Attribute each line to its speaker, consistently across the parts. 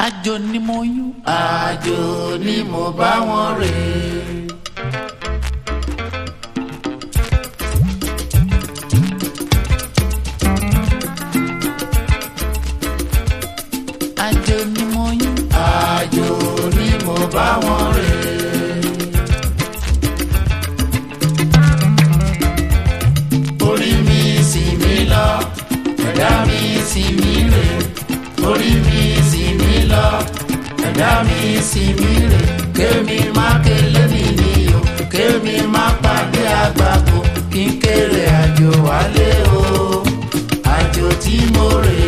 Speaker 1: àjò ni mo yún
Speaker 2: àjò ni mo bá wọn rè.
Speaker 1: àjò ni mo yún
Speaker 2: àjò ni mo bá wọn rè. orí mi sì mí lọ ẹ̀dá mi sì mí rè. orí mi sì mí lọ ẹ̀dá mi sì mí rè. kémi má kélé mi níyò kémi má pàdé àgbàkò kí n kéré àjò wálé o àjò tí mo rè.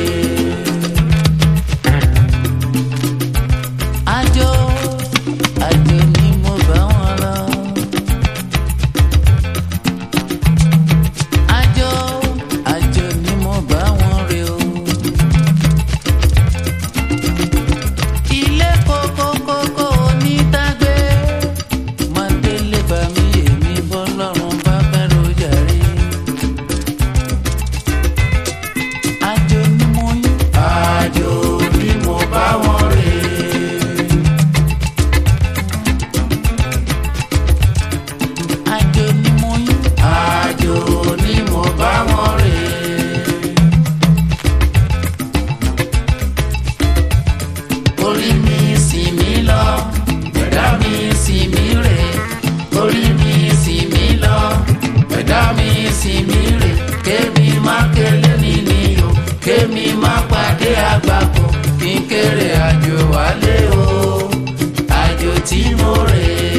Speaker 1: àjò ni mo bá wọn lọ. àjò ni mo bá wọn rè o. ilé kókókókó onítàgbé máa délé bá mi èmi bọ́lọ́run bá fẹ́ ló jàre. àjò ni mo yún
Speaker 2: àjò ni mo bá wọn rè.
Speaker 1: àjò ni mo yún
Speaker 2: àjò ni mo bá wọn rè. orí mi sì mí lọ ẹ̀dá mi sì mí rè. orí mi sì mí lọ ẹ̀dá mi sì mí rè. kémi má kélé mi níyò kémi má pàdé àgbàkò kí n kéré àjò wálé o àjò tí mo rè.